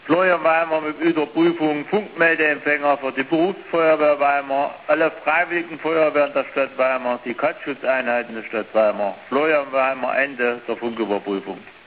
Florian Weimer mit Überprüfung Funkmeldeempfänger für die Berufsfeuerwehr Weimar, alle freiwilligen Feuerwehren der Stadt Weimar, die Katzschutzeinheiten der Stadt Weimar. Florian Weimer, Ende der Funküberprüfung.